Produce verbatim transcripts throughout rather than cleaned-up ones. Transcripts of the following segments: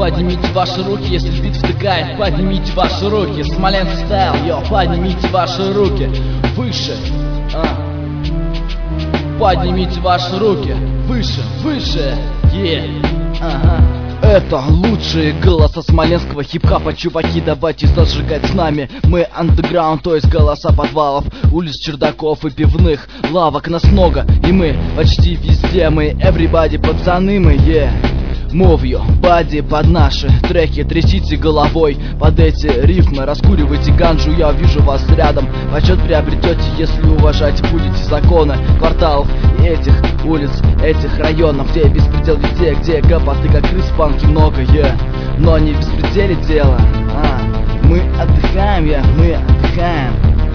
поднимите ваши руки, если бит втыкает. Поднимите ваши руки, Смоленск стайл, йо, поднимите ваши руки выше, а. Поднимите ваши руки выше, выше, е, yeah. Ага. Это лучшие голоса смоленского хип-хапа, чуваки, давайте зажигать с нами. Мы андеграунд, то есть голоса подвалов, улиц, чердаков и пивных лавок. Нас много, и мы почти везде. Мы everybody, пацаны, мы, yeah. Move your body под наши треки, трясите головой под эти рифмы, раскуривайте ганджу, я вижу вас рядом. Почет приобретете, если уважать будете законы кварталов и этих улиц, этих районов, где беспредел везде, где гопоты как крыс в панке много, yeah. Но не в беспределе дело, а. Мы отдыхаем, yeah, мы отдыхаем.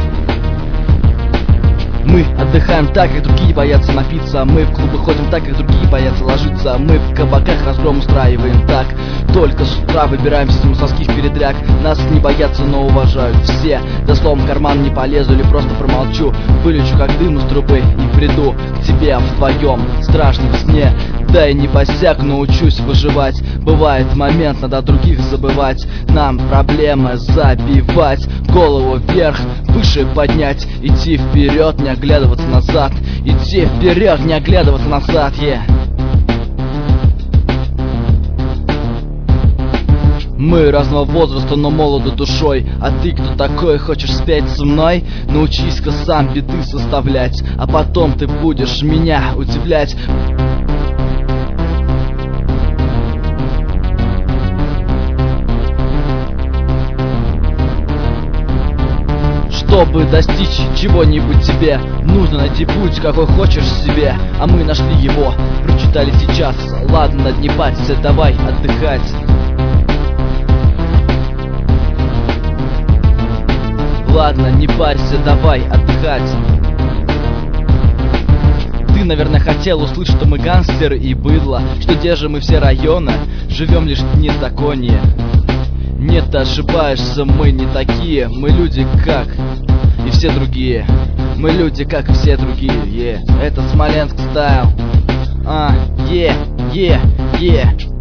Мы отдыхаем так, как другие боятся напиться. Мы в клубы ходим так, как другие боятся ложиться. Мы в кабаках разгром устраиваем так. Только с утра выбираемся из мусорских передряг. Нас не боятся, но уважают все. Да словом в карман не полезу или просто промолчу. Вылечу как дым из трубы и приду к тебе в твоем страшном сне. Да и не босяк, научусь выживать. Бывает момент, надо других забывать. Нам проблемы забивать. Голову вверх, выше поднять. Идти вперед, не оглядываться назад. Идти вперед, не оглядываться назад, yeah. Мы разного возраста, но молоды душой. А ты кто такой, хочешь спеть со мной? Научись-ка сам биты составлять, а потом ты будешь меня удивлять. Чтобы достичь чего-нибудь тебе, нужно найти путь, какой хочешь себе. А мы нашли его, прочитали сейчас. Ладно, не парься, давай отдыхать. Ладно, не парься, давай отдыхать. Ты, наверное, хотел услышать, что мы гангстеры и быдло, что держим мы все районы, живем лишь в незаконии. Нет, ты ошибаешься, мы не такие. Мы люди как и все другие. Мы люди как и все другие, yeah. Это Смоленск стайл. А, е, е, е.